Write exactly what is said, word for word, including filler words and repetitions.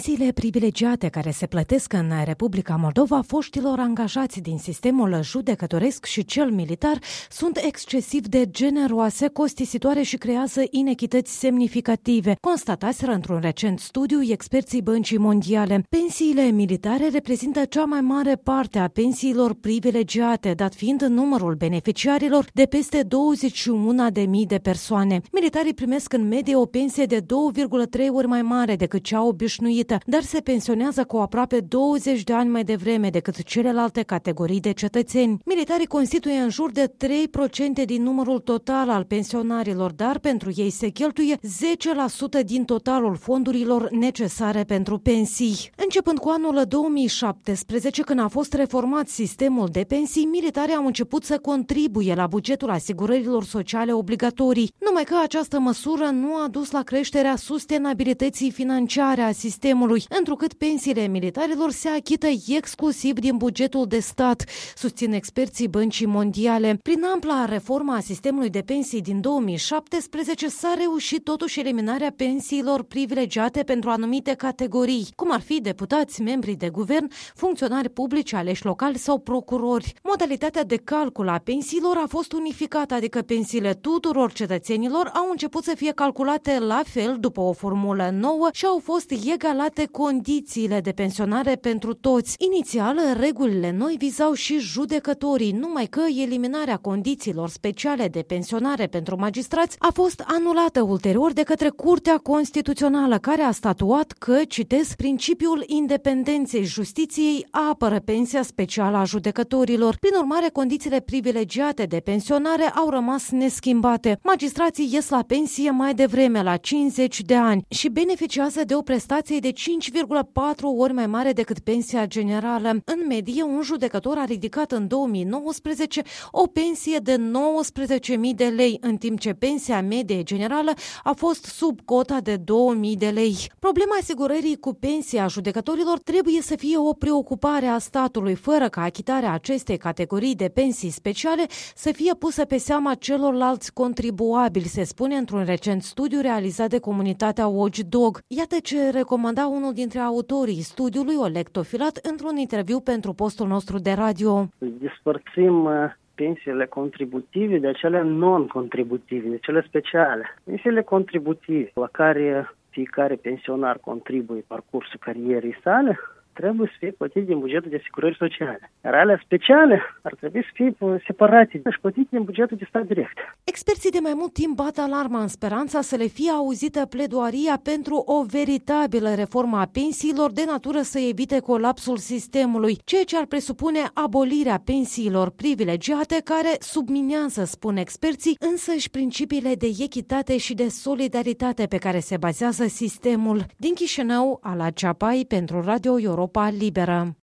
Pensiile privilegiate care se plătesc în Republica Moldova foștilor angajați din sistemul judecătoresc și cel militar sunt excesiv de generoase, costisitoare și creează inechități semnificative, constataseră într-un recent studiu experții Băncii Mondiale. Pensiile militare reprezintă cea mai mare parte a pensiilor privilegiate, dat fiind numărul beneficiarilor de peste douăzeci și unu de mii de persoane. Militarii primesc în medie o pensie de două virgulă trei ori mai mare decât cea obișnuită, dar se pensionează cu aproape douăzeci de ani mai devreme decât celelalte categorii de cetățeni. Militarii constituie în jur de trei la sută din numărul total al pensionarilor, dar pentru ei se cheltuie zece la sută din totalul fondurilor necesare pentru pensii. Începând cu anul două mii șaptesprezece, când a fost reformat sistemul de pensii, militarii au început să contribuie la bugetul asigurărilor sociale obligatorii, numai că această măsură nu a dus la creșterea sustenabilității financiare a sistemului, întrucât pensiile militarilor se achită exclusiv din bugetul de stat, susțin experții Băncii Mondiale. Prin ampla reformă a sistemului de pensii din două mii șaptesprezece s-a reușit totuși eliminarea pensiilor privilegiate pentru anumite categorii, cum ar fi deputați, membri de guvern, funcționari publici aleși locali sau procurori. Modalitatea de calcul a pensiilor a fost unificată, adică pensiile tuturor cetățenilor au început să fie calculate la fel după o formulă nouă și au fost egalate condițiile de pensionare pentru toți. Inițial, regulile noi vizau și judecătorii, numai că eliminarea condițiilor speciale de pensionare pentru magistrați a fost anulată ulterior de către Curtea Constituțională, care a statuat că, citez, principiul independenței justiției apără pensia specială a judecătorilor. Prin urmare, condițiile privilegiate de pensionare au rămas neschimbate. Magistrații ies la pensie mai devreme, la cincizeci de ani, și beneficiază de o prestație de cinci virgulă patru ori mai mare decât pensia generală. În medie, un judecător a ridicat în două mii nouăsprezece o pensie de nouăsprezece mii de lei, în timp ce pensia medie generală a fost sub cota de două mii de lei. Problema asigurării cu pensia judecătorilor trebuie să fie o preocupare a statului, fără ca achitarea acestei categorii de pensii speciale să fie pusă pe seama celorlalți contribuabili, se spune într-un recent studiu realizat de comunitatea Watchdog. Iată ce recomanda unul dintre autorii studiului, Oleg Tofilat, într-un interviu pentru postul nostru de radio. Despărțim pensiile contributive de cele non-contributive, de cele speciale. Pensiile contributive, la care fiecare pensionar contribuie parcursul carierei sale, trebuie să fie plătite din bugetul de asigurări sociale. Iar alea speciale ar trebui să fie separate și plătite din bugetul de stat direct. Experții de mai mult timp bat alarma în speranța să le fie auzită pledoaria pentru o veritabilă reformă a pensiilor de natură să evite colapsul sistemului, ceea ce ar presupune abolirea pensiilor privilegiate care subminează, spun experții, însăși principiile de echitate și de solidaritate pe care se bazează sistemul. Din Chișinău, Ala Ceapai pentru Radio Europa Liberă.